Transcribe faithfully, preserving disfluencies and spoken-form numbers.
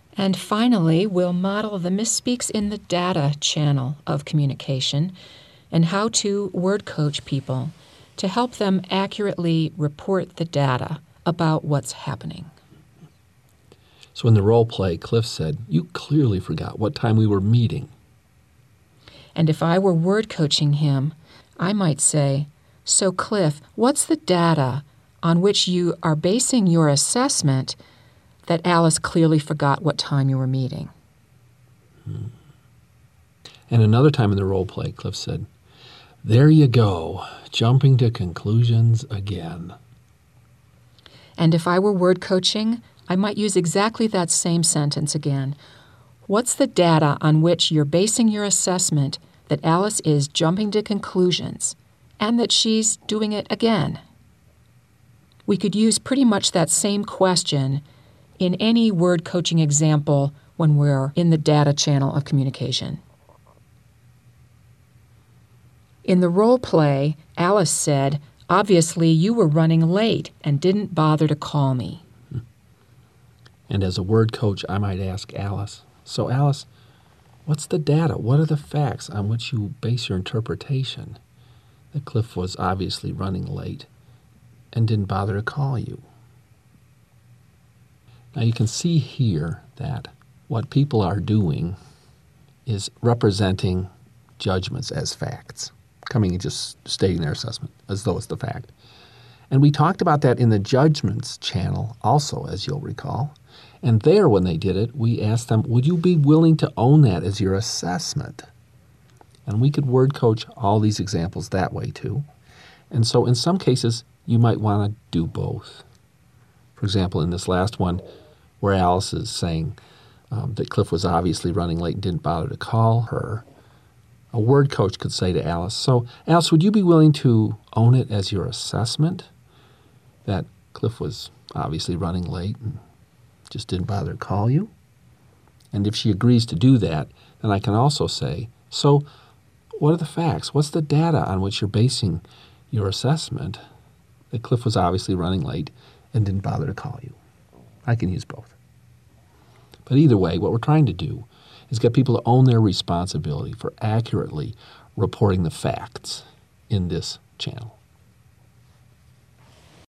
And finally, we'll model the misspeaks in the data channel of communication and how to word coach people to help them accurately report the data about what's happening. So in the role play, Cliff said, "You clearly forgot what time we were meeting." And if I were word coaching him, I might say, "So Cliff, what's the data on which you are basing your assessment that Alice clearly forgot what time you were meeting?" Hmm. And another time in the role play, Cliff said, "There you go, jumping to conclusions again." And if I were word coaching, I might use exactly that same sentence again. What's the data on which you're basing your assessment that Alice is jumping to conclusions and that she's doing it again? We could use pretty much that same question in any word coaching example when we're in the data channel of communication. In the role play, Alice said, "Obviously you were running late and didn't bother to call me." And as a word coach, I might ask Alice, "So Alice, what's the data? What are the facts on which you base your interpretation that Cliff was obviously running late and didn't bother to call you?" Now you can see here that what people are doing is representing judgments as facts, coming and just stating their assessment as though it's the fact. And we talked about that in the judgments channel also, as you'll recall. And there, when they did it, we asked them, would you be willing to own that as your assessment? And we could word coach all these examples that way too. And so in some cases, you might want to do both. For example, in this last one, where Alice is saying um, that Cliff was obviously running late and didn't bother to call her, a word coach could say to Alice, "So, Alice, would you be willing to own it as your assessment that Cliff was obviously running late and just didn't bother to call you?" And if she agrees to do that, then I can also say, "So, what are the facts? What's the data on which you're basing your assessment that Cliff was obviously running late and didn't bother to call you?" I can use both. But either way, what we're trying to do is get people to own their responsibility for accurately reporting the facts in this channel.